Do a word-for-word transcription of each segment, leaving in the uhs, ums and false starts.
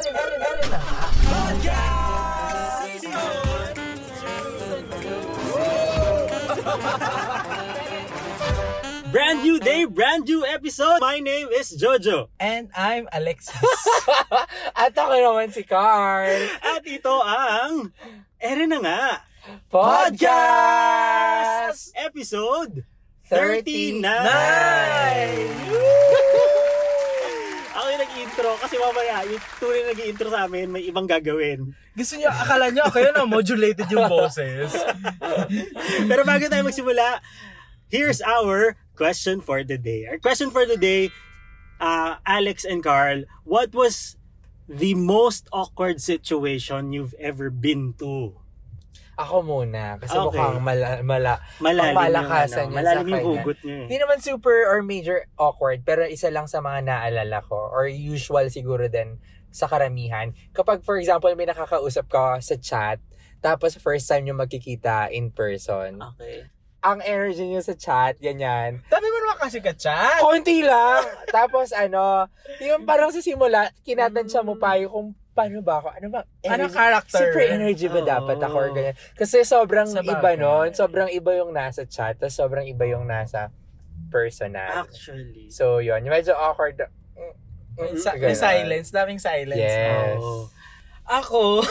ere, ere, ere na nga. Brand new day, brand new episode. My name is Jojo. And I'm Alexis. At ako naman si Carl. At ito ang ere na nga Podcast! Episode thirty-nine! thirty-nine! Ako yung nag-intro kasi mamaya yung tunay na nag-intro sa amin may ibang gagawin. Gusto niyo, akala niyo ako yun, modulated yung boses. Pero bago tayo magsimula, here's our question for the day. Our question for the day, uh, Alex and Carl, what was the most awkward situation you've ever been to? Ako muna. Kasi Okay. mukhang mala, mala, Malalim yung, malakasan ano, yun malalim sa yung kanya. hugot niya. Hindi naman super or major awkward, pero isa lang sa mga naalala ko, or usual siguro din sa karamihan. Kapag, for example, may nakakausap ka sa chat, tapos first time nyo magkikita in person. Okay. Ang energy nyo sa chat, ganyan. Dami mo naman kasi ka-chat. Konti lang. Tapos ano, yung parang sa simula, kinatansya mo pa yung kung paano ba ako, ano ba? Ano character? Super energy ba Oo. dapat ako or ganyan? Kasi sobrang Sa iba bagay. nun. Sobrang iba yung nasa chat, tapos sobrang iba yung nasa personal. Actually. So yun, yung medyo awkward. Yung, sa, Ganun. yung silence, daming silence. Yes. Oo. Ako,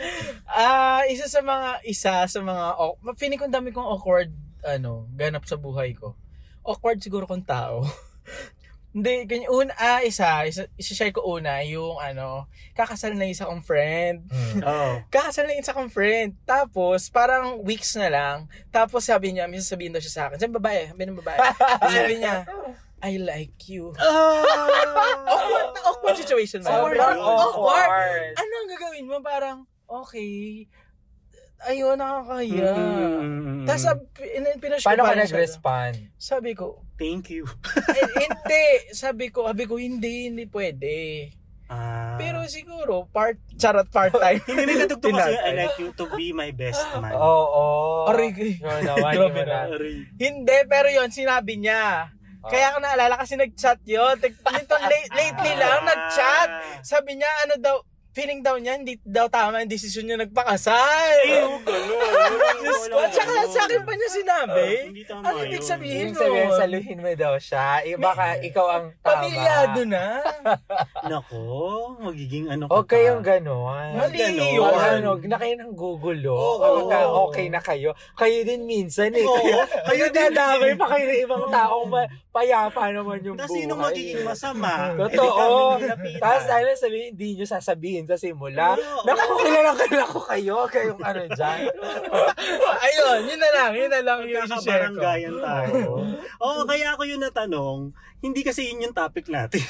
ah isa sa mga, isa sa mga, oh, feeling ko dami kong awkward, ano, ganap sa buhay ko. Awkward siguro kung tao. Hindi, ganyan, una, ah, isa, isa, isa-share ko una, yung, ano, kakasal na isa kong friend. Mm. Oo. Kakasal na isa kong friend. Tapos, parang weeks na lang. Tapos sabi niya, may sasabihin daw siya sa akin, sabi babae, sabi ng babae. sabi niya, I like you. awkward na awkward situation ba? Sobrang Parang awkward. Ano ang gagawin mo? Parang, okay, ayun, nakakaya. Mm. Tapos, pin- pinush ko Paano ka pa rin siya. nag-respond? Sabi ko, Thank you. eh, hindi. Sabi ko, sabi ko, hindi, hindi pwede. Ah. Pero siguro, part, charot part-time. hindi rin natugtog kasi Tinatay. I like you to be my best man. Oo. Aray, Yun naman, Grabe yun na. na. Aray. Hindi, pero yon sinabi niya. Kaya ako naalala kasi nag-chat yun. Tig- Nito, late, lately lang, nag-chat. Sabi niya, ano daw, feeling daw niya, hindi daw tama yung desisyon niya nagpakasal. Ew, gano'n. Diyos ko, tsaka sa akin pa niya sinabi. Hindi tama Ano ibig yun. sabihin Ibig sabihin, nun? saluhin mo daw siya. Eh, baka ikaw ang tama. Pamilyado na. Nako, magiging ano ka Huwag kayong pa. gano'n. Mali Ganon. yun. Pag ano, na kayo ng gugulo. Oo. Kapag ka okay na kayo. Kayo din minsan eh. Oo, Kayo, kayo kayo din dadamay eh. pa kayo ng ibang taong ma- payapa naman yung Tapos buhay. sinong magiging masama? Totoo. Eh, di kami nilapitan. Tapos dahil sabihin, hindi nyo sasabihin sa simula. Oo. Nakakilala kilala ko kayo. Kayong ano dyan. Ayun, yun na lang. Yun na lang yung isi-share ko. Kakabaranggayan tayo. Oo, kaya ako yun natanong, hindi kasi yun yung topic natin.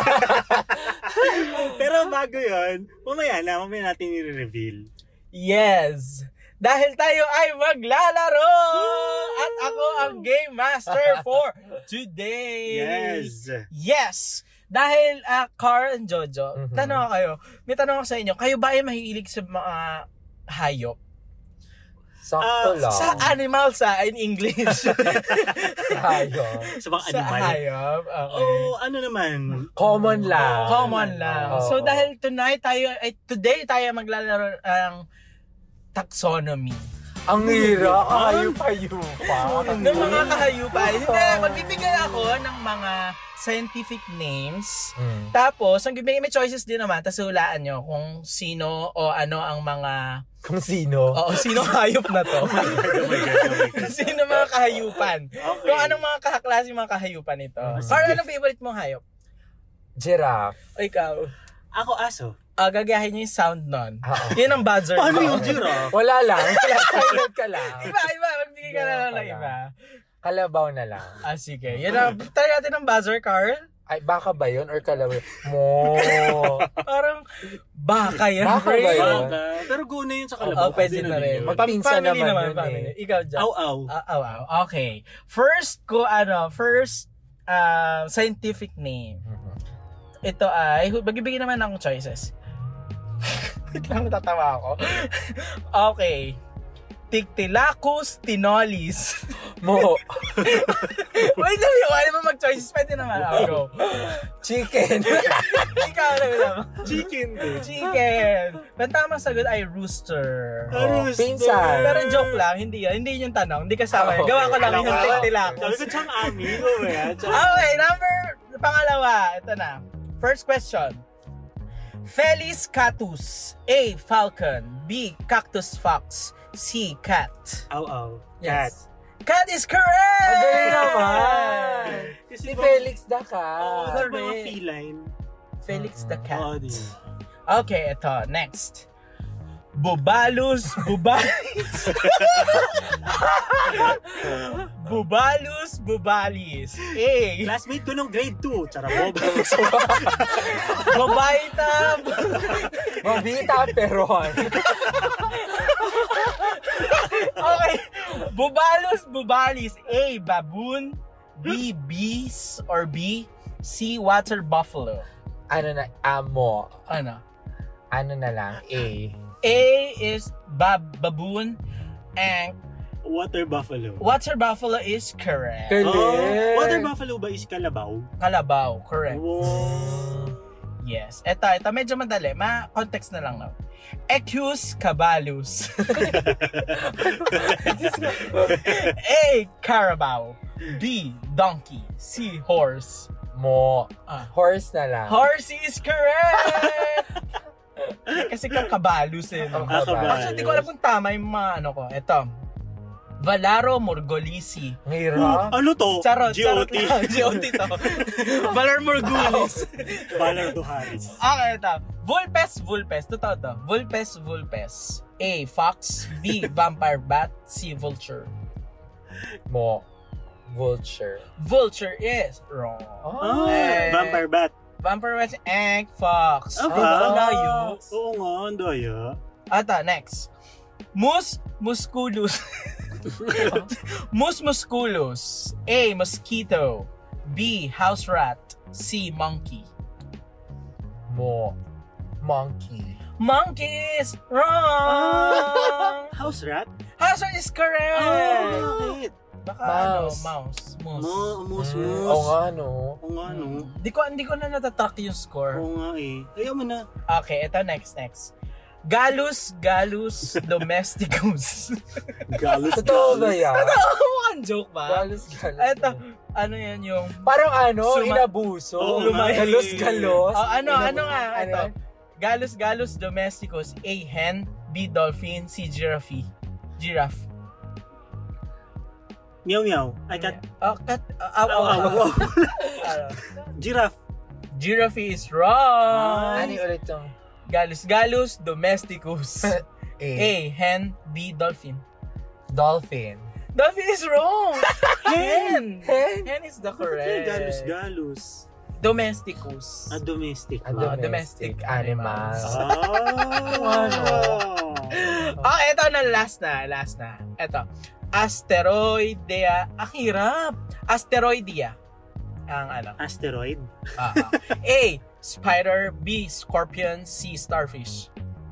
Pero bago yun, mamaya na, mamaya natin i-reveal. Yes. Dahil tayo ay maglalaro! At ako ang Game Master for today. Yes. Yes! Dahil uh, Carl and Jojo, Mhm. tanong ako kayo, may tanong ako sa inyo, kayo ba ay mahilig sa mga hayop? Sakto Ah, lang. Sa animals sa in English. Tayo. Sa mga sa animal. hayop. Okay. Oo, ano naman. Common lang. Common lang. Oo. So dahil tonight tayo, ay today tayo maglalaro ng taxonomy. Ang hira. Kahayup-hayupa. Ng mga kahayupan. Hindi, magbibigay ako ng mga scientific names. Mm. Tapos, ang bibigay, may choices din naman. Tapos hulaan nyo kung sino o ano ang mga... Kung sino. Oo, sino hayop na to. Oh my God, oh my God. Sino mga kahayupan. Okay. Kung anong mga kaklase mga kahayupan ito. Mm. Para anong favorite mong hayop? Giraffe. O ikaw? Ako aso. Uh, gagayahin nyo yung sound nun. Oo. Yun ang buzzer. Paano mo. yung giraffe? Wala lang. Wala. Silent ka lang. Iba, iba. Magbigay ka na lang ng iba. Kalabaw na lang. Ah, sige. Yun ang, try natin ang buzzer, Carl. Ay, baka ba yun? Or kalabaw? Mo. Parang, baka yan, Baka Ray. ba yun? Baka. Pero go na yun sa Oh, kalabaw. pwede na rin. Yun. Magpinsan Family naman yun family. eh. Ikaw, Jack. Aw, aw. Ah, aw, aw. Okay. First ko, ano, first uh, scientific name. Ito ay, magbibigay naman ng choices. Wait lang, natatawa ako. Okay. Tictylacus tinolis. Mo. Wait lang yun. Ano mo mag-choices? Pwede naman ako. Go. Chicken. Ikaw na lang. Chicken din. Chicken. Ang tamang sagot ay rooster. Ah, rooster. Pinsan. Pero joke lang, hindi yan. Hindi yung tanong. Hindi kasama. Oh, Gawa ko lang Alam yung ko, tilak. Sabi ko, Chang Ami. Go ba yan? Chang- Okay, number pangalawa. Ito na. First question. Felis catus. A. Falcon. B. Cactus fox. C. Cat. Aw, aw. Cat. Yes. Cat is correct! Ang galing naman. Kasi Si ba- Felix the Oo, Cat. sa mga Correct. feline. Felix the Oo, cat. di. Okay, ito. Next. Bubalus, bubalis. Bubalus, bubalis. A. Classmate ko nung grade two. Charabob. Babaita. Mabita Peron. Okay. Bubalus, bubalis. A. Baboon. B. Bees or B. C. Water buffalo. Ano na, amo. Ano? Ano na lang, A. A is bab baboon and Water buffalo. water buffalo is correct. Galing. Oh, water buffalo ba is kalabaw? Kalabaw, correct. Wow. Yes. Ito, ito medyo madali. Ma-context na lang, no? Equus cabalus. A. Carabao. B. Donkey. C. Horse. Mo. Ah. Horse na lang. Horse is correct! Kasi kang kabalus eh. No? Ang Ah, kabalus. Actually, di ko alam kung tama yung mga ano ko. Ito. Valaro Morgolisi. Ngira. Ano to? Charot, G O charot T. lang. G O T to. Valar Morgulis. Valar Duharis. Okay, ito. Vulpes, Vulpes. Totoo to. Vulpes, Vulpes. A. Fox. B. Vampire Bat. C. Vulture. Mo. Vulture. Vulture is wrong. Oh, Eh. vampire bat. Vampire Bat and Fox. Ah, Ay, baka layo. Oo nga, ang daya. Ata, next. Mus musculus. Mus musculus. A. Mosquito. B. House rat. C. Monkey. Mo. Monkey. Monkeys! Wrong! House rat? House rat is correct! Ah, bakit? Baka Mouse. ano, mouse. Moose. Mo, mus, Mm, mus. Oo nga, no. Oo nga, no. Hindi ko, hindi ko na natatrack yung score. Oo nga eh. Ayaw mo na. Okay, ito next, next. Galus, Galus, Domesticus. Galus, Totoo ba galus. yan? Mukhang joke ba? Galos, galos. Ito, ano yan yung... Parang ano, Suma- inabuso. Oo, lumay- Galos, galos. Oh, ano, Inabuso. ano nga, Ano ito. yan? Galus, Galus, Domesticus. A. Hen. B. Dolphin. C. Giraffe. Giraffe. Meow meow. Ay, cat. Oh, cat. Uh, aw, Aw, aw, aw, aw. aw. Ano? Giraffe. Giraffe is wrong. Ano yung ulit yung Galus, Galus, Domesticus. A? A. Hen. B. Dolphin. Dolphin. Dolphin is wrong. Hen. Hen? Hen is the Bakit correct. yung galus, galus? Domesticus. Ah, domestic. Ah, Ah, domestic domestic animals. Ah. Ano? Oh, eto na, last na, last na. Eto. Asteroidea. Ang hirap. Asteroidea. Ang ano. Asteroid. Ah, ah. A. Spider. B. Scorpion. C. Starfish.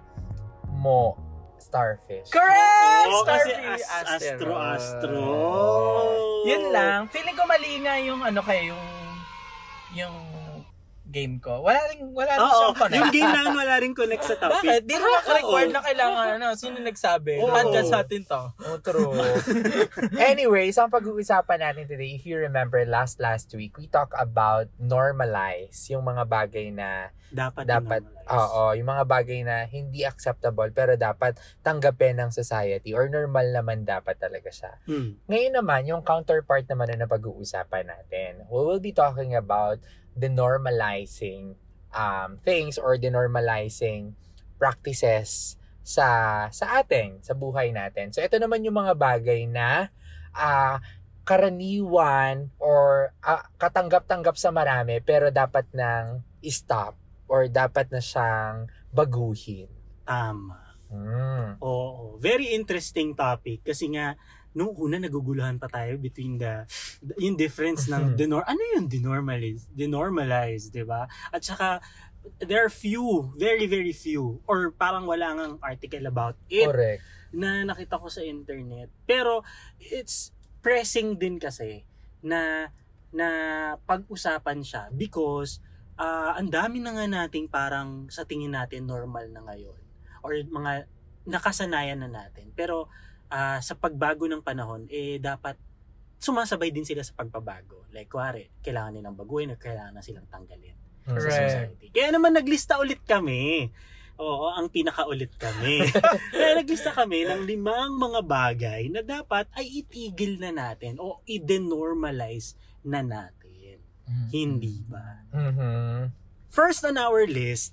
Mo. Starfish. Correct! Oo, kasi Starfish. as- astro, Asteroid. astro. Yun lang. Feeling ko mali nga yung ano kayo, yung yung game ko. Wala rin, wala rin Oo, siyang connect. yung game namin wala rin connect sa topic. Bakit? Di naman required Oo. na kailangan ano. Sino nagsabi? Oo. Podcast sa atin to. Oh, true. Anyways, ang pag-uusapan natin today, if you remember last last week, we talk about normalize yung mga bagay na Dapat. dapat, i-normalize. oo, yung mga bagay na hindi acceptable pero dapat tanggapin ng society or normal naman dapat talaga siya. Hmm. Ngayon naman, yung counterpart naman na pag-uusapan natin, we will be talking about the normalizing um, things or the normalizing practices sa sa atin, sa buhay natin. So ito naman yung mga bagay na ah, karaniwan or ah, katanggap-tanggap sa marami pero dapat nang i-stop or dapat na siyang baguhin. Tama. Hmm. Oo. Very interesting topic kasi nga nung una naguguluhan pa tayo between the, the yung difference ng denor ano yung denormalize denormalize, 'di ba? At saka there are few, very very few or parang wala ngang article about it Correct. na nakita ko sa internet. Pero it's pressing din kasi na na pag-usapan siya because uh, ang dami na nga nating parang sa tingin natin normal na ngayon or mga nakasanayan na natin. Pero uh, sa pagbago ng panahon, eh dapat sumasabay din sila sa pagbabago. Like, kuwari, kailangan nilang baguhin o kailangan na silang tanggalin sa society. Kaya naman naglista ulit kami. Oo, ang pinakaulit kami. Kaya naglista kami ng limang mga bagay na dapat ay itigil na natin o i-denormalize na natin. Mm-hmm. Hindi ba? Mm-hmm. First on our list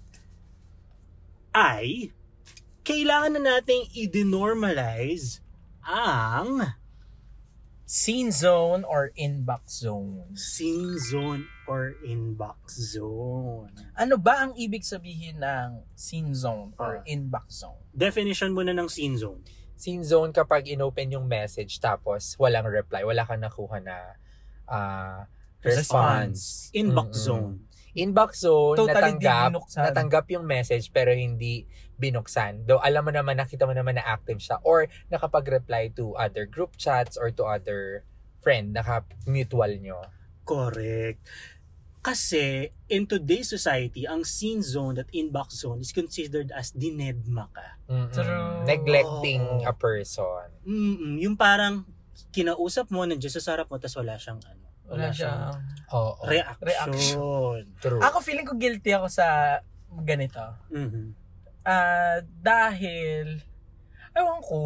ay kailangan na nating i-denormalize ang scene zone or inbox zone. Scene zone or inbox zone. Ano ba ang ibig sabihin ng scene zone or uh, inbox zone? Definition muna ng scene zone. Scene zone kapag inopen yung message tapos walang reply, wala kang nakuha na uh, response. Inbox Mm-mm. zone. Inbox zone, Totally natanggap, binuksan. natanggap yung message pero hindi binuksan. Though alam mo naman, nakita mo naman na active siya or nakapag-reply to other group chats or to other friend, naka-mutual nyo. Correct. Kasi in today's society, ang scene zone at inbox zone is considered as dinedma ka. Mm-mm. Neglecting Oo. a person. Mm-mm. Yung parang kinausap mo, nandiyan sa sarap mo, tapos wala siyang ano. Wala siyang Oo. Reaction. Reaction. True. Ako feeling ko guilty ako sa ganito. Mhm. Ah, dahil ewan ko.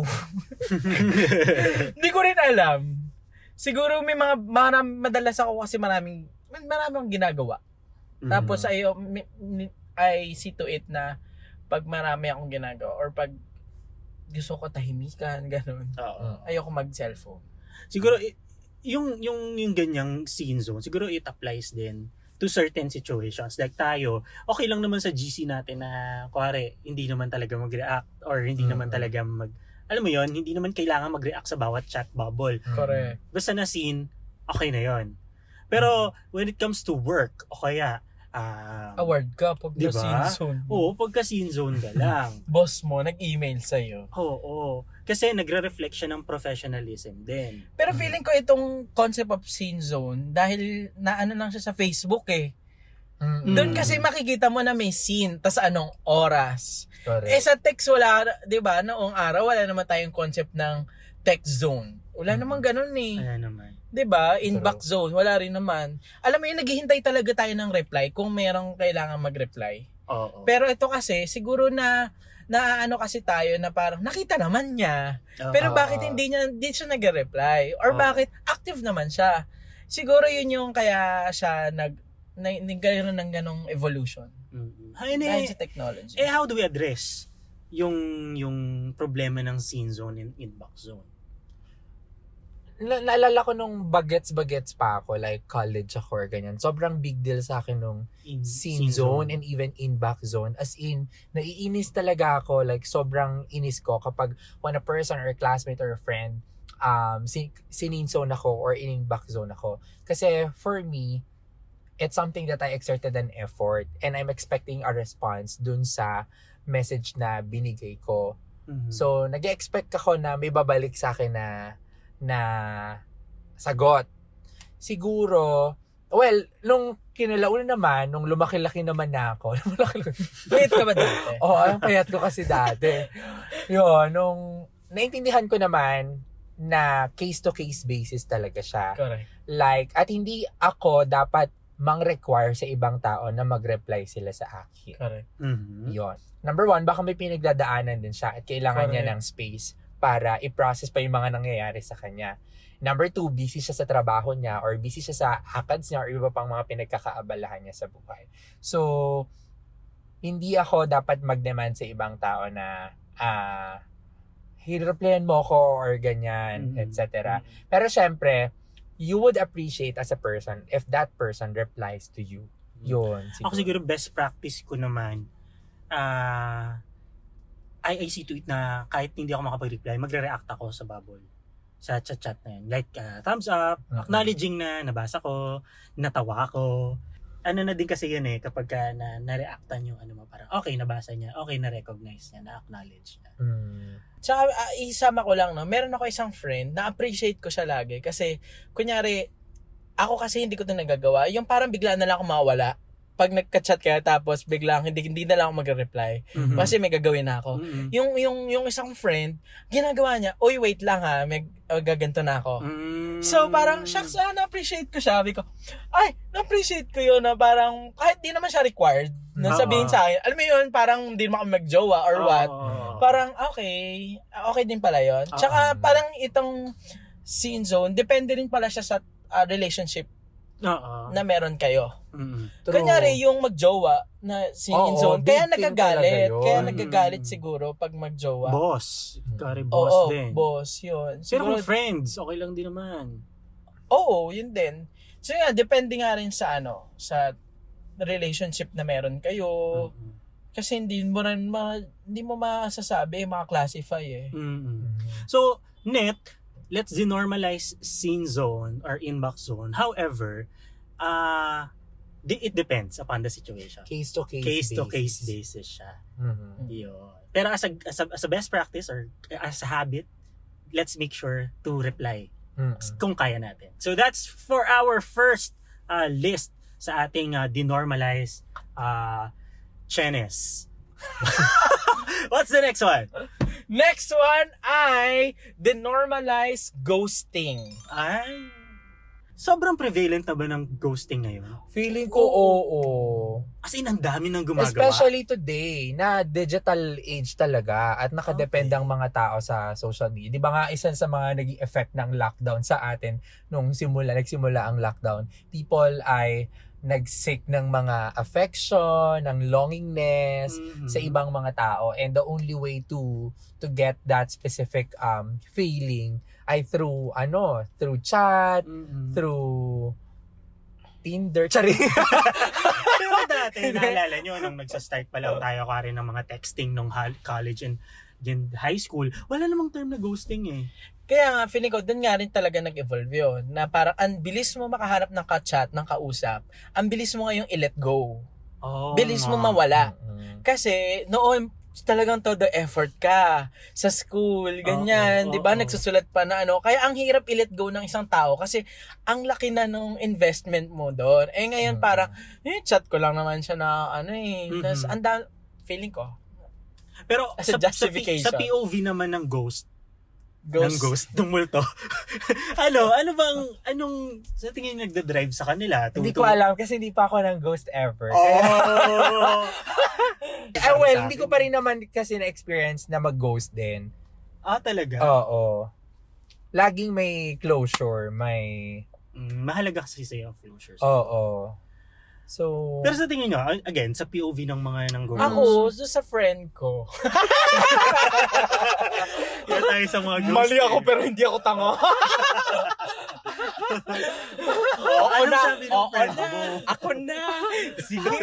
Hindi ko rin alam. Siguro may mga marami, madalas ako kasi maraming maraming akong ginagawa. Mhm. Tapos ay I see to it na pag marami akong ginagawa or pag gusto ko tahimikan, ganun. Oo. Ayoko mag-cellphone. Siguro i- yung yung yung ganyang scene zone, siguro it applies din to certain situations. Like tayo, okay lang naman sa G C natin na kuwari, hindi naman talaga mag-react or hindi Mm-hmm. naman talaga mag alam mo yon, hindi naman kailangan mag-react sa bawat chat bubble. Correct. Basta na scene, okay na yon. Pero when it comes to work o kaya um, Award ka pag Diba? na scene zone. oo, pagka scene zone ka lang. Boss mo nag-email sa'yo. Oo, oo. Kasi nagre-reflect siya ng professionalism din. Pero feeling ko itong concept of scene zone dahil naano lang siya sa Facebook eh. Mm-mm. Doon kasi makikita mo na may scene tas anong oras. Correct. Eh sa text wala, 'di ba? Noong araw wala naman tayong concept ng text zone. Wala namang ganoon eh. Ayan naman. 'Di ba? Inbox zone wala rin naman. Alam mo 'yun, naghihintay talaga tayo ng reply kung merong kailangan mag-reply. Oo. Pero ito kasi siguro na naano kasi tayo na parang nakita naman niya. Pero Oo. bakit hindi niya hindi siya nagre-reply? Or Oo. bakit active naman siya? Siguro 'yun yung kaya siya nag na, nagkaroon ng ganong evolution. Mm-hmm. Ay, Dahil eh, sa technology. eh, how do we address yung yung problema ng scene zone and inbox zone? Na- naalala ko nung bagets-bagets pa ako, like college ako or ganyan. Sobrang big deal sa akin nung In, scene zone and even inbox zone. As in, naiinis talaga ako. Like, sobrang inis ko kapag when a person or a classmate or a friend, um, sin- sin zone ako or in-inbox zone ako. Kasi for me, it's something that I exerted an effort and I'm expecting a response dun sa message na binigay ko. Mhm. So, nag-expect ako na may babalik sa akin na na sagot. Siguro, well, nung kinalauna naman, nung lumaki-laki naman na ako, lumaki-laki. Wait ka ba dati? Oo, ang payat ko kasi dati. Yun, nung naintindihan ko naman na case-to-case basis talaga siya. Correct. Like, at hindi ako dapat mang-require sa ibang tao na mag-reply sila sa akin. Correct. Mhm. Yun. Number one, baka may pinagdadaanan din siya at kailangan niya Correct. ng space para i-process pa yung mga nangyayari sa kanya. Number two, busy siya sa trabaho niya or busy siya sa hakads niya or iba pang mga pinagkakaabalahan niya sa buhay. So, hindi ako dapat mag-demand sa ibang tao na ah, hi-replyan mo ko or ganyan, Mhm. et cetera. Pero syempre, you would appreciate as a person if that person replies to you. Yun. Ako siguro best practice ko naman, ah, I, I see to it na kahit hindi ako makapag-reply, magre-react ako sa bubble. Sa chat-chat na yun. Like, ah, thumbs up, Mhm. acknowledging na nabasa ko, natawa ko. ano na din kasi yun eh, kapag ka na, na-reactan yung ano mo, parang okay, nabasa niya, okay, na-recognize niya, na-acknowledge niya. Mm. Tsaka uh, isama ko lang, no, meron ako isang friend na appreciate ko siya lagi kasi kunyari ako kasi hindi ko 'to nagagawa, yung parang bigla na lang ako mawala pag nagka-chat kaya tapos biglang hindi hindi na lang ako magre-reply Mm-hmm. kasi may gagawin na ako. Mm-hmm. Yung yung yung isang friend, ginagawa niya, "Oy, wait lang ha, may uh, gaganto na ako." Mm-hmm. So parang shucks, ah, na-appreciate ko siya. Sabi ko, "Ay, na-appreciate ko 'yun na parang kahit di naman siya required na sabihin sa akin. Alam mo 'yun, parang hindi mo kami magjowa or what." Oh. Parang okay, okay din pala 'yon. Tsaka parang itong scene zone, depende rin pala siya sa uh, relationship Oo. na meron kayo. Mm-hmm. Kunyari yung magjowa na scene Oo, zone, big kaya thing nagagalit. talaga yun. Kaya nagagalit siguro pag magjowa. Boss. Kari boss Oo, din. boss, yun. Pero Siguro, kung friends, okay lang din naman. oo, yun din. So yeah, depende nga rin sa ano, sa relationship na meron kayo. Mm-hmm. Kasi hindi mo rin ma, hindi mo masasabi, maka-classify eh. Mm-hmm. So, net, let's denormalize scene zone or inbox zone. However, uh, it depends upon the situation. Case to case Case basis. to case basis siya. Mhm. Yun. Pero as a, as a, as a best practice or as a habit, let's make sure to reply Mhm. kung kaya natin. So that's for our first uh, list sa ating uh, denormalize uh, chenes. What's the next one? Next one ay denormalize ghosting. Ay, sobrang prevalent na ba ng ghosting ngayon? Feeling ko oo. As in, ang dami nang gumagawa. Especially today, na digital age talaga at nakadepende ang mga tao sa social media. Di ba nga isa sa mga naging effect ng lockdown sa atin nung simula, nagsimula ang lockdown, people ay nag-seek ng mga affection, ng longingness Mhm. sa ibang mga tao, and the only way to to get that specific um feeling ay through ano, through chat, Mhm. through Tinder, chari. Pero dati, naalala nyo, nung nagsa-start pa lang tayo ka rin ng mga texting nung hal- college and, and high school, wala namang term na ghosting eh. Kaya nga, feeling ko, dun nga rin talaga nag-evolve yun. Na parang, ang bilis mo makahanap ng ka-chat, ng kausap. Ang bilis mo ngayong i-let go. Oh, Bilis mo ma. mawala. Mm-mm. Kasi, noon, talagang todo effort ka sa school, ganyan, Oo, 'di ba? oo. Nagsusulat pa na ano. Kaya ang hirap i-let go ng isang tao kasi ang laki na nung investment mo doon. Eh ngayon Mm. parang eh chat ko lang naman siya na ano eh. Mhm. Tas ang da- feeling ko Pero As a sa, sa, P- justification. sa P O V naman ng ghost, ng ghost. ghost, ng multo. ano, ano bang, anong, sa tingin nyo nagda-drive sa kanila? Hindi ko alam kasi hindi pa ako ng ghost ever. Oh! Eh, well, hindi ko pa rin naman kasi na-experience na mag-ghost din. Ah, talaga? Oo. Laging may closure, may... Mm, mahalaga kasi sa'yo ang closure. Oo. So... Pero sa tingin nyo, again, sa P O V ng mga ng ghost. Ako, so sa friend ko. Kaya tayo sa mga ghost. Mali ako pero hindi ako tanga. Oo, Ako anong na, sabi ng oo friend na, mo? ako na. Sige.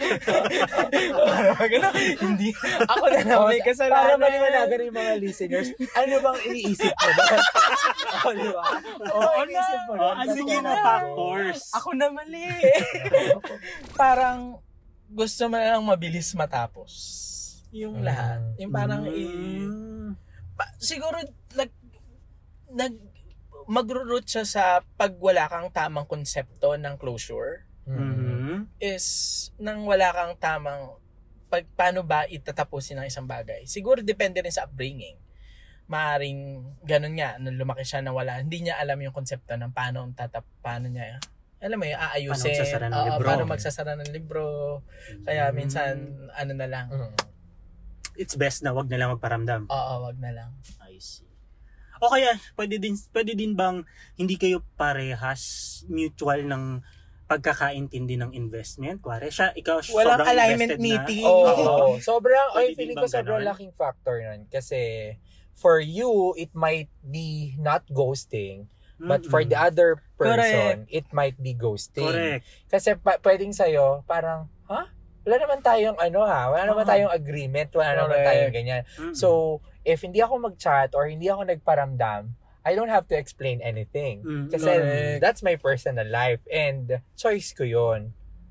Ganun, hindi. Ako na lang may Para kasalanan. maliwanagan yung mga listeners, ano bang iniisip mo doon? Oo, di ba? Oo, Oo iniisip mo na. doon. Ano Sige yung na. factors? Ako na mali. Parang gusto mo na lang mabilis matapos. Yung Mm. lahat. Yung parang Mm. i- pa- siguro nag nag magro-root siya sa pag wala kang tamang konsepto ng closure Mhm. is nang wala kang tamang pag paano ba itatapusin ang isang bagay. Siguro depende rin sa upbringing. Maaring ganun nga nung lumaki siya na wala, hindi niya alam yung konsepto ng paano tatap paano niya alam mo yung aayusin, Paano magsasara ng oo, libro. paano magsasara ng libro. Kaya minsan ano na lang. Mm. It's best na wag na lang magparamdam. Oo, wag na lang. I see. O kaya, pwede din, pwede din bang hindi kayo parehas mutual ng pagkakaintindi ng investment? Kuwari, siya, ikaw, Walang sobrang alignment invested meeting. na. Oo. Sobrang, Pwede ay, din feeling bang ko sobrang ganon? laking factor nun. Kasi, for you, it might be not ghosting. But for the other person, it might be ghosting. Correct. Kasi pa- pwedeng sa'yo, parang, ha? Wala naman tayong ano ha, wala naman Oo. tayong agreement, wala naman Correct. tayong ganyan. Mm-mm. So, if hindi ako mag-chat or hindi ako nagparamdam, I don't have to explain anything. Mm, Kasi correct. that's my personal life and choice ko yun.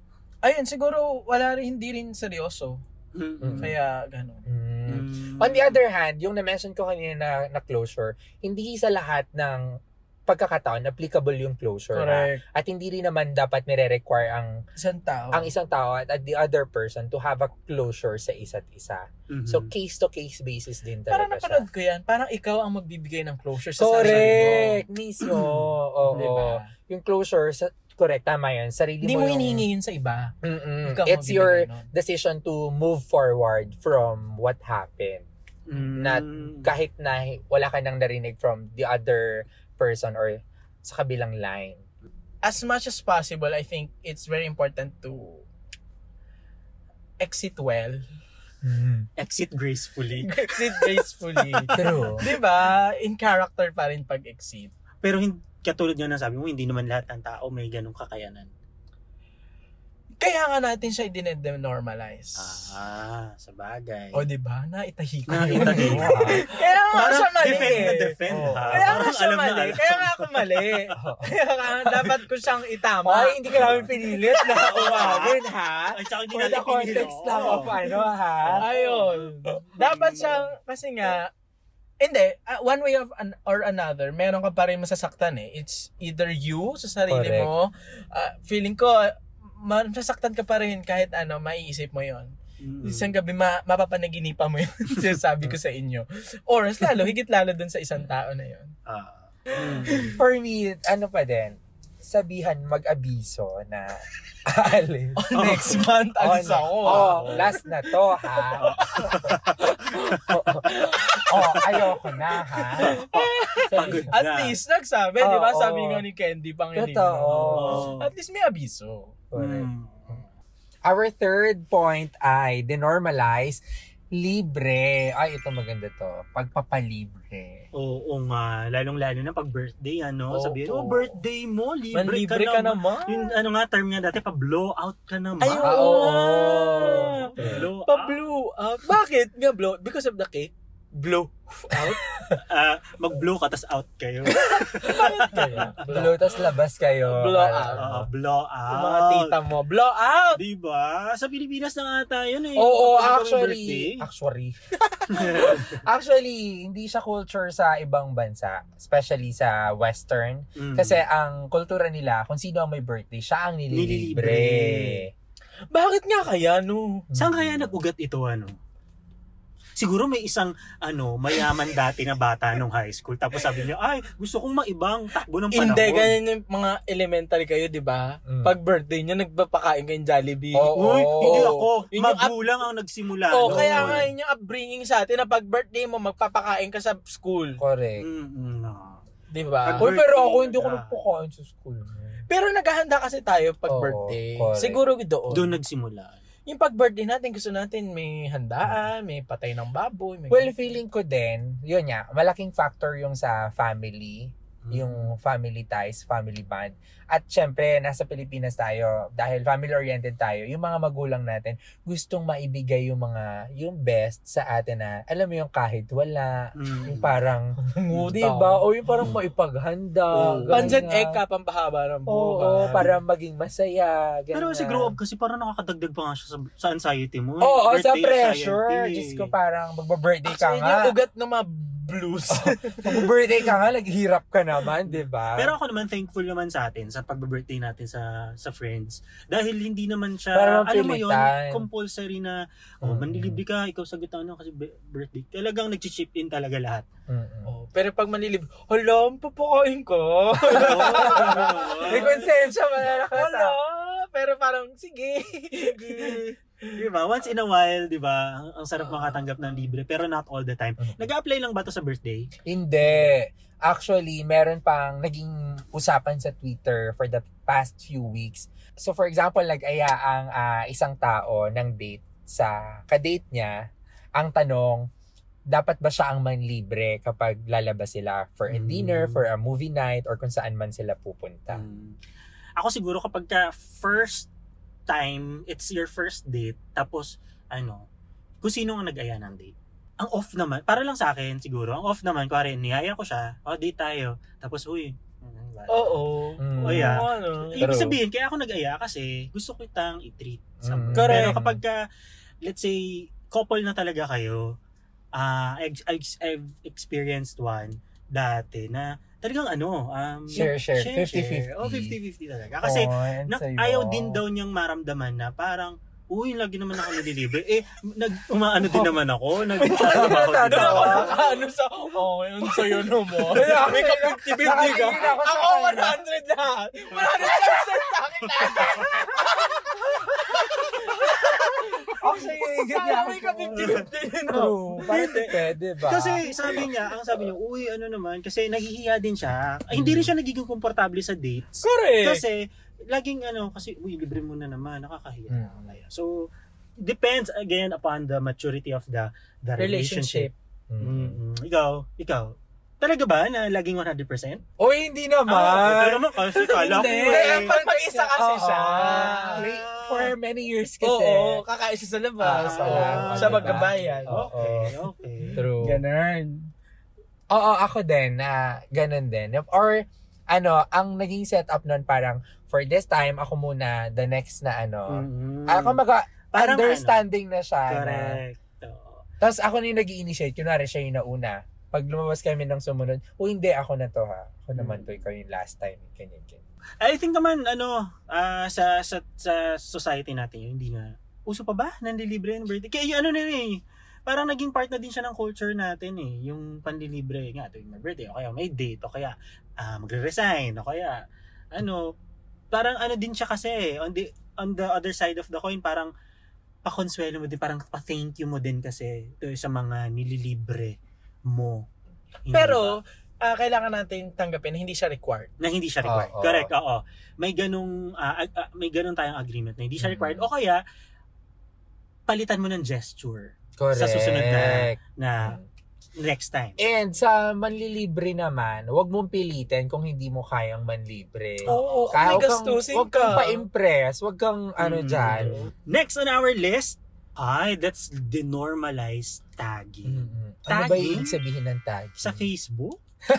ayun, siguro wala rin, hindi rin seryoso. Mm-mm. Kaya, gano'n. Mm. Mm. On the other hand, yung na-mention ko kanina na, na closure, hindi sa lahat ng pagkakataon applicable yung closure. Ha? Correct. At hindi rin naman dapat nire-require ang Isang tao. ang isang tao at, at the other person to have a closure sa isa't isa. Mhm. So, case-to-case basis din Parang talaga siya. napanood ko yan. Parang ikaw ang magbibigay ng closure sa sarili Correct! mo. Mismo. Oo. Diba? Yung closure, sa, correct, tama yun. Sarili Hindi mo mo yung- hinihingi yun sa iba. Mm-mm. Ikaw It's magbibigay your nun. decision to move forward from what happened. Mm. Na kahit na wala ka nang narinig from the other person or sa kabilang line. As much as possible, I think it's very important to exit well. Exit gracefully. Exit gracefully. True. Diba? In character pa rin pag-exit. Pero hin- katulad nga ng sabi mo, hindi naman lahat ng tao may ganong kakayanan. Kaya nga natin siya i-normalize. Ah, sa bagay. O diba? Naitahi ko. Nakitahi. Kaya nga Parang siya mali defend na eh. defend, Oh. ha? Kaya nga Parang siya alam na mali. alam. Kaya nga ako mali. Kaya nga dapat ko siyang itama. Ay, hindi ka namin pinilit na uwagin, ha? Ay, tsaka hindi For natin the context pinili. lang Oo. of ano, ha? Ayun. Dapat siyang, kasi nga, hindi, uh, one way of an, or another, meron ka pa rin masasaktan eh. It's either you sa sarili Correct. mo, uh, feeling ko, masasaktan ka pa rin kahit ano, maiisip mo yon. Mm. Isang gabi, ma- mapapanaginipan mo yun, sinasabi ko sa inyo. Or, mas lalo, higit lalo dun sa isang tao na yun. Ah. For me, ano pa din, sabihan mag-abiso na aalis. Next month, alis Oh, ako. Oh, last na to, ha? oh, ayoko na, ha? Pagod At na. least, nagsabi, di ba? Oo. Sabi nga ni Candy Pangilinan. Totoo. Oo. At least may abiso. Correct. Mm. Our third point ay denormalize libre. Ay, ito maganda to. Pagpapalibre. Oo nga, lalong-lalo na pag birthday, ano, Oo. sabihin, oh, birthday mo, libre, Manlibre ka, ka naman. naman. Yung ano nga, term nga dati, pa-blow out ka naman. Ay, Ah, oo. oo. nga. Blow out. Pa-blow out. Bakit nga blow? Because of the cake? Blow out? Ah, mag-blow ka, tas out kayo. Bakit kaya? Blow, tas labas kayo. Blow Ano? out. Ah, blow out. Yung mga tita mo, blow out! Diba? Sa Pilipinas na nga tayo na eh. Oo, Kapag actually, birthday. actually, actually, hindi siya culture sa ibang bansa, especially sa Western. Mm. Kasi ang kultura nila, kung sino ang may birthday, siya ang nililibre. Nililibre. Bakit nga kaya, no? Saan kaya nag-ugat ito, ano? Siguro may isang ano mayaman dati na bata nung high school tapos sabi niya, ay, gusto kong maibang takbo ng panahon. Hindi, ganyan yung mga elementary kayo, di ba? Mm. Pag birthday niya, nagpapakain kayong Jollibee. Oo. Uy, hindi ako. Yun yung up- Magulang ang nagsimula. Oh, noon. kaya nga yun yung upbringing sa atin na pag birthday mo, magpapakain ka sa school. Correct. Mm-mm, no. Di ba? Pag Uy, pero ako birthday hindi ko ka. nagpakain sa school. Pero naghahanda kasi tayo pag Oo, birthday. correct. Siguro doon. Doon nagsimula. Yung pag birthday natin, gusto natin may handaan, may patay ng baboy. May Well, feeling ko din, yun nga, malaking factor yung sa family, yung family ties, family bond. At syempre, nasa Pilipinas tayo, dahil family-oriented tayo, yung mga magulang natin, gustong maibigay yung mga, yung best sa atin na, alam mo yung kahit wala, Mm. yung parang, Ngutang. di ba? O yung parang maipaghanda. Oo. Pancit ganyan. egg ka, pampahaba ng Oo, buhay. para maging masaya. Pero ganyan. si grow up kasi parang nakakadagdag pa nga siya sa, sa anxiety mo. eh. Oo, sa Birthday pressure. anxiety. Diyos ko, parang magba-birthday ka Actually, nga. yung ugat ng mga blues. Mag-birthday ka nga, naghihirap ka naman, di ba? Pero ako naman thankful naman sa atin sa pag-birthday natin sa sa friends. Dahil hindi naman siya, Parang alam mo yun, pilitan. compulsory na, oh, Mm. manlilibre ka, ikaw sagot ano kasi b- birthday. Talagang nag-chip in talaga lahat. Mm-mm. Oh, pero pag manlilib, hala, papakain ko. May konsensya mo na Hala, nakasama. pero parang, sige. Di ba? Once in a while, di ba? Ang, ang sarap makatanggap ng libre, pero not all the time. Mhm. Nag-a-apply lang ba to sa birthday? Hindi. Actually, meron pang naging usapan sa Twitter for the past few weeks. So for example, nag-aya ang ah, isang tao ng date sa kadate niya. Ang tanong, dapat ba siya ang manlibre kapag lalabas sila for a Mm. dinner, for a movie night, or kung saan man sila pupunta? Mm. Ako siguro kapag ka first time, it's your first date, tapos ano, kung sino ang nag-aya ng date. Ang off naman, para lang sa akin siguro, ang off naman, kuwari, niyaya ko siya, o date tayo, tapos huy, Oo. Mm. Oh, yeah. Ano? Ibig True. sabihin, kaya ako nag-aya kasi gusto ko itang i-treat. Mm. Correct. Pero kapag ka, let's say, couple na talaga kayo, ah I've, I've, I've experienced one dati na talagang ano, um, Share, share. fifty-fifty. Oh, fifty-fifty talaga. Kasi, Oh, and na, sa'yo. ayaw din daw niyang maramdaman na parang, uy, lagi naman ako nililibre. Eh, nag, umaano din naman ako. Nag, Doon ako nakaano sa, oh, yun sa'yo naman. May ka-fifty-fifty ka. Nakakingin ako sa Ako kanya. one hundred lahat. one hundred percent sa akin lahat. Actually, Sana may ka-fifty-fifty din ako. True. Parang pwede ba? Kasi sabi niya, ang sabi niya, uy, ano naman, kasi naghihiya din siya. Ay, hindi rin siya nagiging komportable sa dates. Correct. Kasi, laging ano, kasi, uy, libre mo na naman, nakakahiya. Mm. So, depends again upon the maturity of the the relationship. Relationship. Mm. Mm. Ikaw, ikaw, talaga ba na laging one hundred percent? Oy, hindi naman. Ah, ito naman kasi kala ko Hindi. eh. Pag mag-isa kasi Oo. siya. Wait, for many years kasi. Oo, kakain siya sa labas. Ah, Oo, wala. siya Diba? magkabayan. Oo. Okay, okay. True. Ganun. Oo, ako din. na ganun din. Or, ano, ang naging setup nun parang, for this time, ako muna, the next na ano. Mm-hmm. Ako maga, Parang understanding na siya. Na, Correct. Oo. tapos ako na yung nag-i-initiate. Kunwari siya yung nauna. Pag lumabas kami ng sumunod, o hindi, ako na to ha. Ako naman to, ikaw yung last time. Ganyan, ganyan. I think naman ano ah, sa sa sa society natin yun, hindi na uso pa ba nanlilibre ng birthday. Kaya yung ano na rin eh, parang naging part na din siya ng culture natin eh, yung panlilibre nga tuwing may birthday o kaya may date o kaya ah, magre-resign o kaya ano, parang ano din siya kasi on the on the other side of the coin, parang pa-consuelo mo din, parang pa-thank you mo din kasi to sa mga nililibre mo. Hindi Pero, ba? ah, kailangan natin tanggapin na hindi siya required. Na hindi siya required. Oo. Correct, oo. May ganung ah, ah, ah, may ganung tayong agreement na hindi siya required Mhm. o kaya palitan mo ng gesture Correct. sa susunod na na next time. And sa manlilibre naman, huwag mong pilitin kung hindi mo kayang manlibre. Oo, kung Kaya may huwag kang, gastusin huwag kang ka. pa-impress, huwag kang ano Mm. dyan. Next on our list, ay, that's denormalized tagging. Mm-mm. Ano ba Tagging? yung ibig sabihin ng tag? Sa Facebook?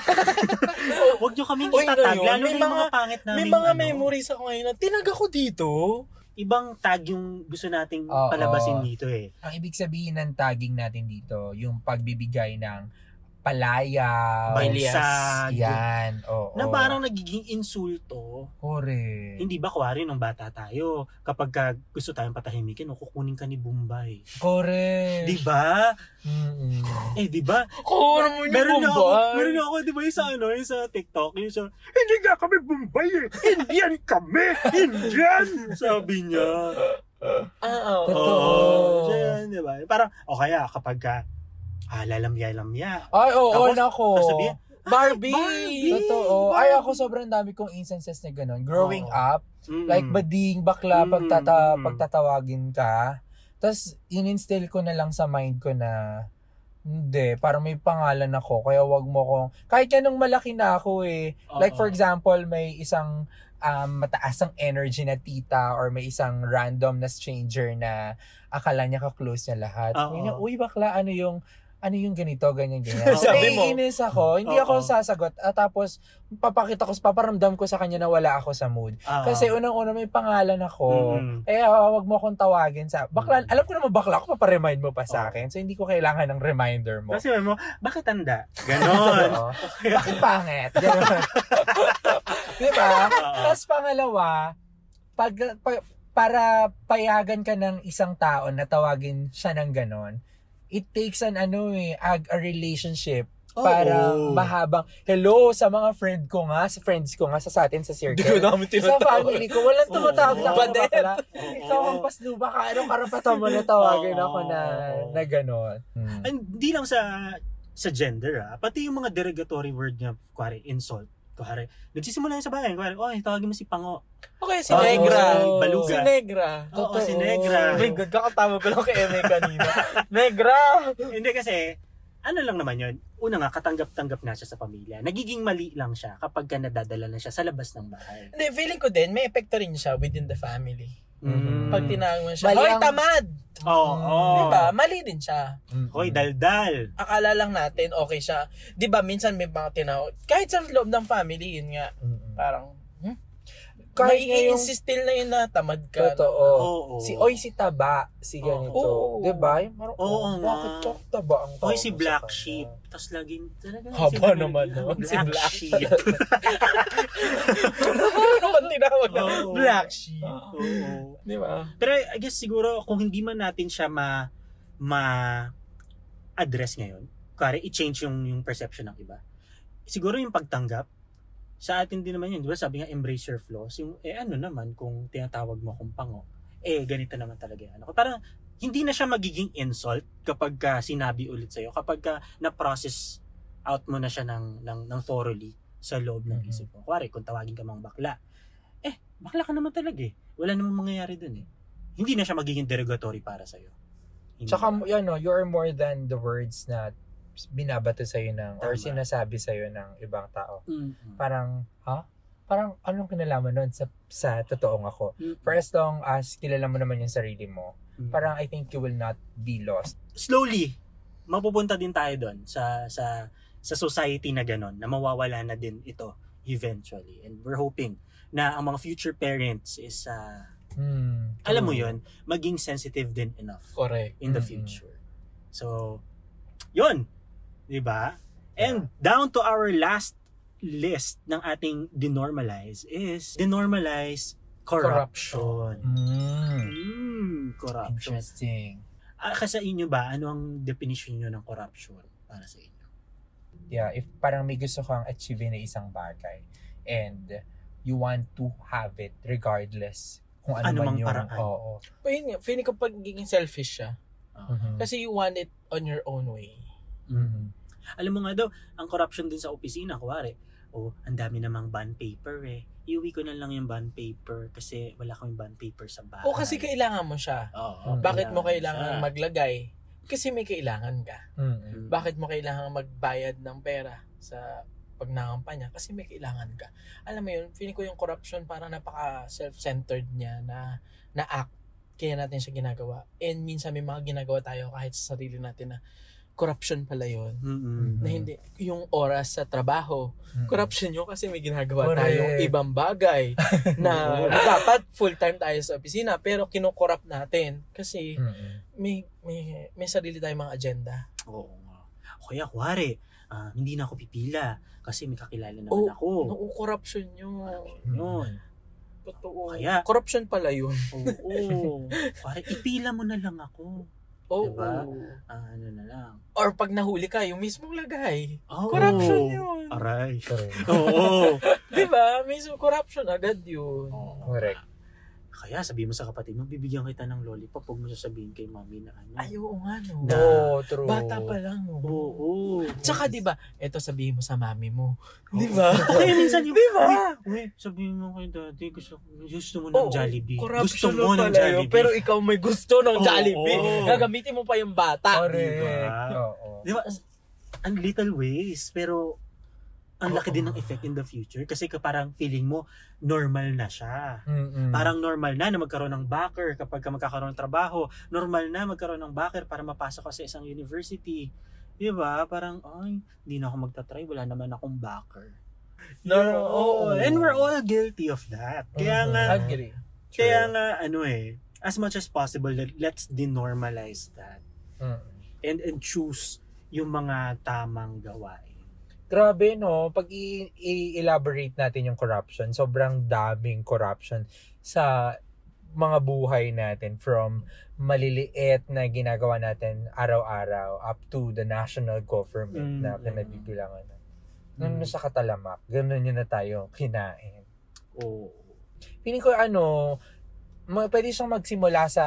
Huwag nyo kaming Uy, itatag, ano yun? lalo May na yung mga- mga pangit namin. May mga ano, memories ako ngayon na tinag ako dito. ibang tag yung gusto nating Oo. palabasin dito eh. Ang ibig sabihin ng tagging natin dito, yung pagbibigay ng palaya, Balyasag. yan, oo. Na parang nagiging insulto. Correct. Hindi ba, kuwari nung bata tayo, kapag ka gusto tayong patahimikin, o kukunin ka ni Bombay. Correct. Di ba? Mm-mm. Eh, di ba? Kung ano mo yung Meron nga ako, Bombay. meron nga ako, di ba, yung sa, ano, yung sa TikTok, yung sa, hindi nga kami Bombay eh, Indian kami, Indian! Sabi niya. Ah, oo. Totoo. Oo. Diyan, di ba? Parang, o kaya, kapag ka, ah, lalamya-lamya. Ay, oo, Tapos, nako. tapos sabihin, Barbie! Barbie! Totoo. Ay, ako sobrang dami kong instances na ganun. Growing Oo. up, Mm. like bading, bakla, Mm, pagtata, mm. pagtatawagin ka. Tapos, in-instill ko na lang sa mind ko na, hindi, parang may pangalan ako, kaya wag mo kong, kahit anong malaki na ako eh. Like for Oo. example, may isang um, mataas ang energy na tita or may isang random na stranger na akala niya ka-close niya lahat. Oo. Yun yung, uy bakla, ano yung, ano yung ganito, ganyan, ganyan. Sabi mo. Naiinis ako, hindi Oo. ako sasagot. At tapos, papakita ko, paparamdam ko sa kanya na wala ako sa mood. Ah. Kasi unang-una may pangalan ako. Mm-mm. Eh, uh, wag mo akong tawagin sa, bakla, Mm. alam ko naman bakla ako, paparemind mo pa sa Oo. akin. So, hindi ko kailangan ng reminder mo. Kasi mo, bakit tanda? Ganon. Oo. Bakit pangit? Ganun. Di ba? Oo. Tapos pangalawa, pag, pa- para payagan ka ng isang tao na tawagin siya ng ganon, it takes an ano eh, ag, a relationship para Oo. mahabang, hello sa mga friend ko nga, sa friends ko nga, sa, sa atin sa Hindi ko circle. namin Sa tinatawag. family ko, walang tumatawag Oo. na ako na Badet. bakla. Oo. Ikaw ang pasluba ka, anong karapatan mo na tawagin Oo. ako na, na ganon. Hmm. And Hindi lang sa sa gender ah, pati yung mga derogatory word niya, kuwari, insult. Kuwari, nagsisimula yun sa bayan, kuwari, oy, tawagin mo si Pango. Okay, si Oo. Negra. Baluga. Si Negra. Oo, Totoo. si Negra. Oh my God, kakatama ko lang kay Eme kanina. Negra! Hindi kasi, ano lang naman yun, una nga, katanggap-tanggap na siya sa pamilya. Nagiging mali lang siya kapag ka nadadala na siya sa labas ng bahay. Hindi, feeling ko din, may epekto rin siya within the family. Mm. Pag tinawag mo siya, Mali hoy, ang- tamad! Oo. Oh, Diba? Mali din siya. Hoy, daldal. Akala lang natin okay siya. Diba, minsan may mga tinawag. Kahit sa loob ng family, yun nga. Mm-mm. Parang, hmm? Kahit Kahit yung- i-instill na yun na tamad ka. Totoo. Oo. Si Oy, si Taba, si ganito. Oo. Diba? Yung parang, Oo oh, nga. bakit to Taba ang tawag Hoy, si mo sa Black kanya? Sheep. Tapos laging, talaga. Haba sinabi- naman nun, si Black Black Sheep. Ano naman tinawag na? Oo. Black sheep. Oo. Diba? Pero I guess siguro, kung hindi man natin siya ma, ma-address ngayon, kaya i-change yung, yung perception ng iba, siguro yung pagtanggap, sa atin din naman yun, di ba? Sabi nga, embrace your flaws. Yung, eh ano naman, kung tinatawag mo akong pango, eh ganito naman talaga yan. Ako, parang, hindi na siya magiging insult kapag ka sinabi ulit sa'yo, kapag ka na-process out mo na siya ng, ng, ng thoroughly sa loob ng Mhm. isip mo. Kuwari, kung tawagin ka mang bakla, eh, bakla ka naman talaga eh. Wala namang mangyayari dun eh. Hindi na siya magiging derogatory para sa'yo. Hindi. Tsaka, yan no, you are more than the words na binabato sa'yo ng, or Tama. sinasabi sa'yo ng ibang tao. Mm-mm. Parang, ha? Parang, anong kinalaman nun sa, sa totoong ako? Mm-mm. For as long as kilala mo naman yung sarili mo, Mm-mm. parang I think you will not be lost. slowly, mapupunta din tayo doon sa sa sa society na ganon, na mawawala na din ito eventually. And we're hoping na ang mga future parents is, uh, Hmm. alam mo True. yun, maging sensitive din enough Correct. in the Mm-mm. future. So, yun. Diba? And down to our last list ng ating denormalize is denormalize corruption. Mm. Mm, corruption. Interesting. Ah, kasi sa inyo ba, ano ang definition nyo ng corruption para sa inyo? Yeah, if parang may gusto kang achieve na isang bagay and you want to have it regardless kung ano, Ano man mang yung paraan. oo. Pero yun nga, feeling ko pagiging selfish siya. Mhm. Kasi you want it on your own way. Mhm. Alam mo nga daw, ang corruption din sa opisina, kuwari, oh, ang dami namang bond paper eh. Iuwi ko na lang yung bond paper kasi wala kaming bond paper sa bahay. O kasi kailangan mo siya. Oo, Mm. Bakit mo kailangan siya. maglagay? Kasi may kailangan ka. Mhm. Bakit mo kailangan magbayad ng pera sa pagnangampanya? Kasi may kailangan ka. Alam mo yun, feeling ko yung corruption parang napaka self-centered niya na na act. Kaya natin siya ginagawa. And minsan may mga ginagawa tayo kahit sa sarili natin na corruption pala yun. Mm-mm. Na hindi, yung oras sa trabaho, Mhm. corruption yun kasi may ginagawa Correct. tayong ibang bagay na dapat full-time tayo sa opisina pero kinukorrupt natin kasi Mhm. may may may sarili tayong mga agenda. Oo nga. O kaya, kuwari, ah, hindi na ako pipila kasi may kakilala naman Oh, ako. No, corruption yun. Yun. Totoo. Kaya- corruption pala yun. Oo. Kuwari, ipila mo na lang ako. Oo. Diba? Ah, ano na lang. Or pag nahuli ka, yung mismong lagay. Oh, Corruption yun. Aray. Correct. Oo. Diba? Mismo corruption agad yun. Oo. Correct. Kaya sabihin mo sa kapatid mo, bibigyan kita ng lollipop, huwag mo sasabihin kay mami na ano. Ay, oo nga no. Na- Oh, true. Bata pa lang. No? Oo. Tsaka diba, eto sabihin mo sa mami mo. Diba? Kaya minsan yung, Diba? uy, sabihin mo kay daddy, gusto, gusto mo ng Oo, Jollibee. Gusto corruption mo ng pala yun, Jollibee. pero ikaw may gusto ng Oo, Jollibee. oo. Gagamitin mo pa yung bata. Correct. Diba? Oo. Di ba? Ang little ways, pero ang laki Oo. din ng effect in the future kasi ka parang feeling mo normal na siya. Mhm. Parang normal na na magkaroon ng backer kapag ka magkakaroon ng trabaho. Normal na magkaroon ng backer para mapasok ka sa isang university. Di ba? Parang, ay, hindi na ako magtatry. Wala naman akong backer. No, Oo. oo. And we're all guilty of that. Kaya Mhm. nga, Agree. kaya nga, ano eh, as much as possible, let- let's denormalize that. Mhm. And, and choose yung mga tamang gawain. Grabe no, pag i- i-elaborate natin yung corruption, sobrang daming corruption sa mga buhay natin, from maliliit na ginagawa natin araw-araw up to the national government Mm. na pinabibilangan. Mm. Nung sa katalamak, ganun yun na tayo kinain. Oo. Feeling ko ano, ma- pwede siyang magsimula sa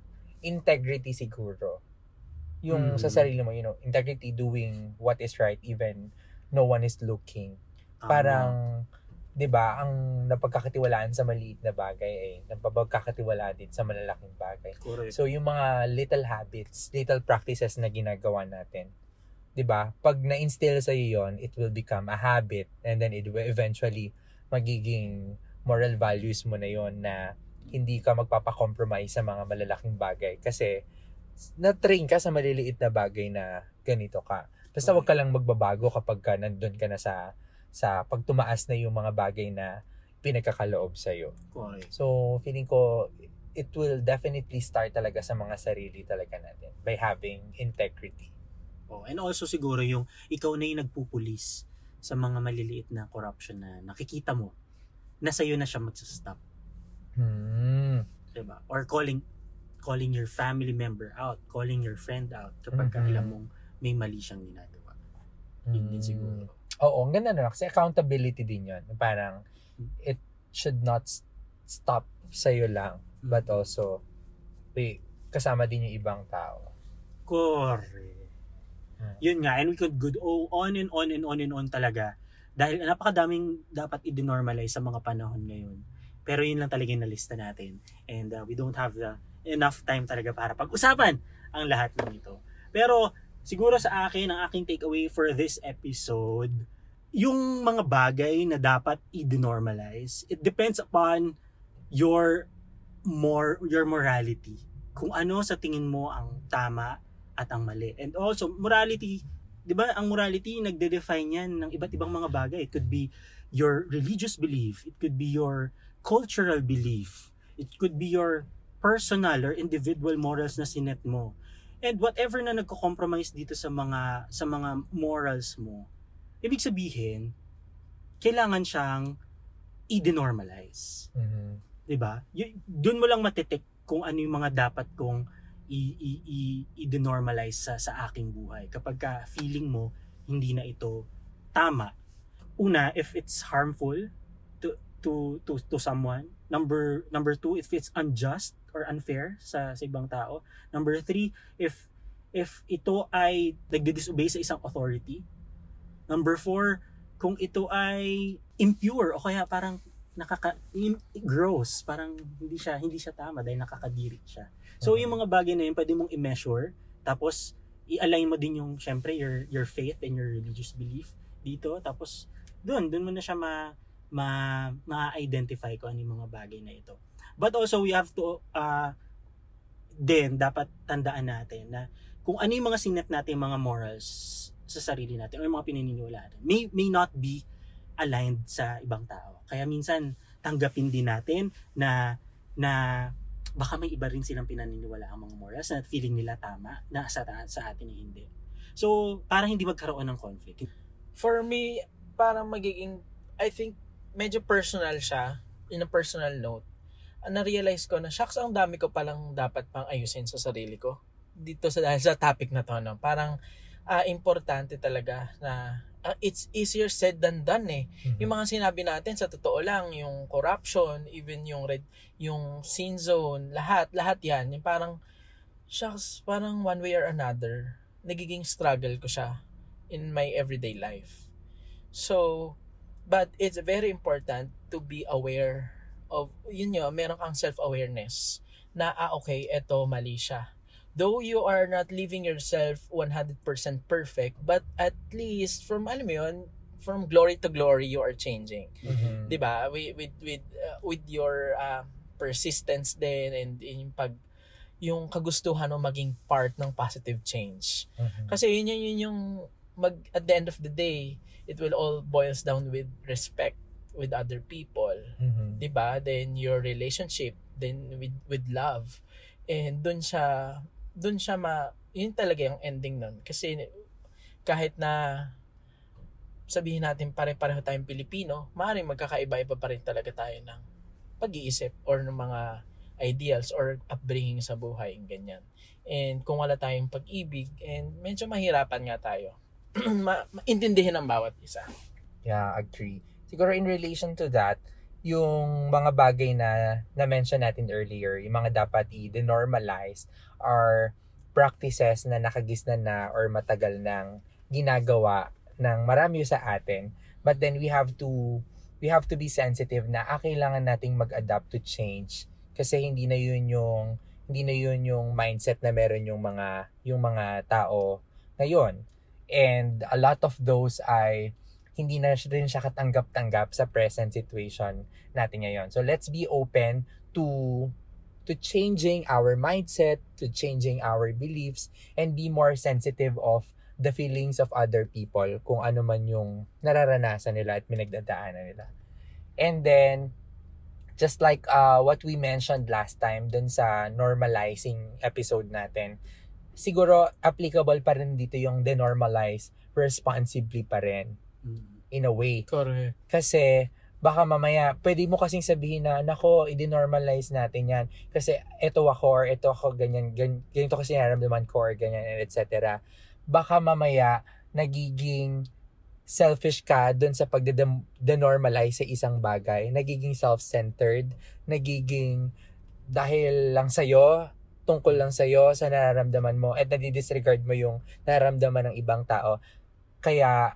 integrity siguro. Yung Mm. sa sarili mo, you know, integrity, doing what is right even no one is looking. Tama. Parang, 'di ba, ang napagkakatiwalaan sa maliit na bagay ay napapagkakatiwalaan din sa malalaking bagay. Correct. So yung mga little habits, little practices na ginagawa natin, 'di ba? Pag na-instill sa iyo 'yon, it will become a habit, and then it will eventually magiging moral values mo na 'yon na hindi ka magpapa-compromise sa mga malalaking bagay kasi na-train ka sa maliliit na bagay na ganito ka. Basta wag ka lang magbabago kapag ka nandun ka na sa sa pagtumaas na yung mga bagay na pinagkakaloob sa'yo. Correct. So, feeling ko, it will definitely start talaga sa mga sarili talaga natin by having integrity. Oh, and also siguro yung ikaw na yung nagpupulis sa mga maliliit na corruption na nakikita mo na sa'yo na siya magsastop. Hmm. Diba? Or calling calling your family member out, calling your friend out kapag Mhm. alam mong may mali siyang ginagawa. Yun din siguro. Oo, ang ganda na. Kasi accountability din yun. Parang, it should not s- stop sa'yo lang, but also, wait, kasama din yung ibang tao. Correct. Hmm. Yun nga, and we could go on and on and on and on talaga. Dahil napakadaming dapat i-denormalize sa mga panahon ngayon. Pero yun lang talaga yung nalista natin. And uh, we don't have the enough time talaga para pag-usapan ang lahat ng ito. Pero siguro sa akin, ang aking takeaway for this episode, yung mga bagay na dapat i-denormalize, it depends upon your more your morality. Kung ano sa tingin mo ang tama at ang mali. And also, morality, di ba, ang morality, nagde-define yan ng iba't ibang mga bagay. It could be your religious belief. It could be your cultural belief. It could be your personal or individual morals na sinet mo. And whatever na nagko-compromise dito sa mga sa mga morals mo, ibig sabihin, kailangan siyang i-denormalize. Mm-hmm. 'Di ba? Y- doon mo lang matitik kung ano yung mga dapat kong i- i- i- i-denormalize sa sa aking buhay. Kapag ka feeling mo hindi na ito tama. Una, if it's harmful to to to to someone. Number number two, if it's unjust or unfair sa sa ibang tao. Number three, if if ito ay nagdi-disobey sa isang authority. Number four, kung ito ay impure o kaya parang nakaka gross, parang hindi siya hindi siya tama dahil nakakadiri siya. So yung mga bagay na yun pwede mong i-measure, tapos i-align mo din yung syempre your your faith and your religious belief dito, tapos doon doon mo na siya ma ma ma-identify ko ano yung mga bagay na ito. But also we have to uh then dapat tandaan natin na kung ano yung mga sinet natin mga morals sa sarili natin o yung mga pinaniniwalaan may may not be aligned sa ibang tao. Kaya minsan tanggapin din natin na na baka may iba rin silang pinaniniwalaang mga morals na feeling nila tama na sa sa atin ay hindi. So parang hindi magkaroon ng conflict. For me, parang magiging, I think, medyo personal siya, in a personal note. Uh, na-realize ko na, shucks, ang dami ko palang dapat pang ayusin sa sarili ko. Dito sa, dahil sa topic na to, no? Parang, uh, importante talaga na, uh, it's easier said than done eh. Mm-hmm. Yung mga sinabi natin, sa totoo lang, yung corruption, even yung red, yung sin zone, lahat, lahat yan. Yung parang, shucks, parang one way or another, nagiging struggle ko siya in my everyday life. So, but it's very important to be aware of, yun yun, meron kang self-awareness na, ah, okay, eto, mali siya. Though you are not living yourself one hundred percent perfect, but at least from, alam mo yun, from glory to glory, you are changing. Mm-hmm. Diba? With, with, with, uh, with your uh, persistence din and yung pag, yung kagustuhan mo maging part ng positive change. Mm-hmm. Kasi yun, yun, yun yung, mag, at the end of the day, it will all boils down with respect with other people. Mm-hmm. Diba? Then your relationship, then with with love. And dun siya, dun siya ma, yun talaga yung ending nun. Kasi kahit na sabihin natin pare-pareho tayong Pilipino, maaaring magkakaiba-iba pa rin talaga tayo ng pag-iisip or ng mga ideals or upbringing sa buhay, ganyan. And kung wala tayong pag-ibig, and medyo mahirapan nga tayo ma- maintindihin ang bawat isa. Yeah, agree. Siguro in relation to that, yung mga bagay na na-mention natin earlier, yung mga dapat i-denormalize are practices na nakagisnan na or matagal nang ginagawa ng marami sa atin. But then we have to we have to be sensitive na ah, kailangan nating mag-adapt to change kasi hindi na yun yung hindi na yun yung mindset na meron yung mga yung mga tao ngayon. And a lot of those ay hindi na rin siya katanggap-tanggap sa present situation natin ngayon. So let's be open to to changing our mindset, to changing our beliefs, and be more sensitive of the feelings of other people, kung ano man yung nararanasan nila at pinagdadaanan nila. And then, just like uh, what we mentioned last time dun sa normalizing episode natin, siguro applicable pa rin dito yung denormalize responsibly pa rin, in a way. Correct. Kasi, baka mamaya, pwede mo kasing sabihin na, nako, i-denormalize natin yan. Kasi, eto ako, or eto ako, ganyan, ganyan ganito kasi nararamdaman ko, or ganyan, et cetera. Baka mamaya, nagiging selfish ka dun sa pag-denormalize sa isang bagay. Nagiging self-centered. Nagiging, dahil lang sa'yo, tungkol lang sa'yo, sa nararamdaman mo, at nadi-disregard mo yung nararamdaman ng ibang tao. Kaya,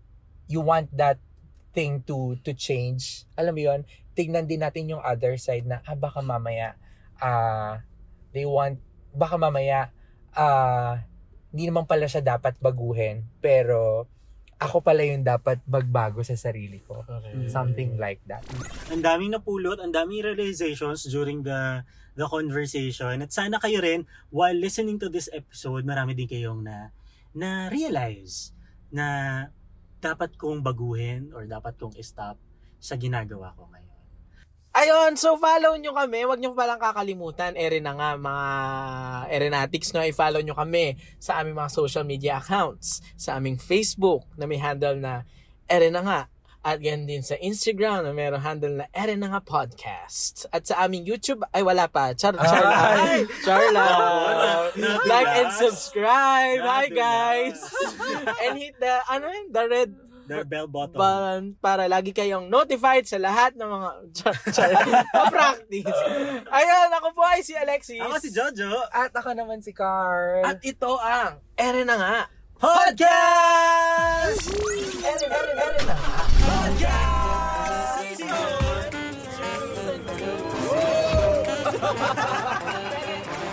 you want that thing to to change. Alam mo yun, tignan din natin yung other side na, ah, baka mamaya, ah, uh, they want, baka mamaya, ah, uh, hindi naman pala siya dapat baguhin, pero ako pala yung dapat magbago sa sarili ko. Okay. Something like that. Ang daming napulot, ang daming realizations during the the conversation. At sana kayo rin, while listening to this episode, marami din kayong na na realize na dapat kong baguhin or dapat kong stop sa ginagawa ko ngayon. Ayun, so follow nyo kami. Huwag nyo palang kakalimutan. Ere na nga, mga Erenatics, no? I-follow nyo kami sa aming mga social media accounts. Sa aming Facebook na may handle na Ere na nga. At yan din sa Instagram na mayroong handle na Ere na nga Podcast. At sa aming YouTube, ay wala pa. Char, char lang. Char lang. Like and subscribe. Hi guys. And hit the, ano yun, the red the bell button. Para, para lagi kayong notified sa lahat ng mga char, char, practice. Ayun, ako po ay si Alexis. Ako si Jojo. At ako naman si Carl. At ito ang Ere na nga Podcast! Ere, ere, ere na nga Podcast!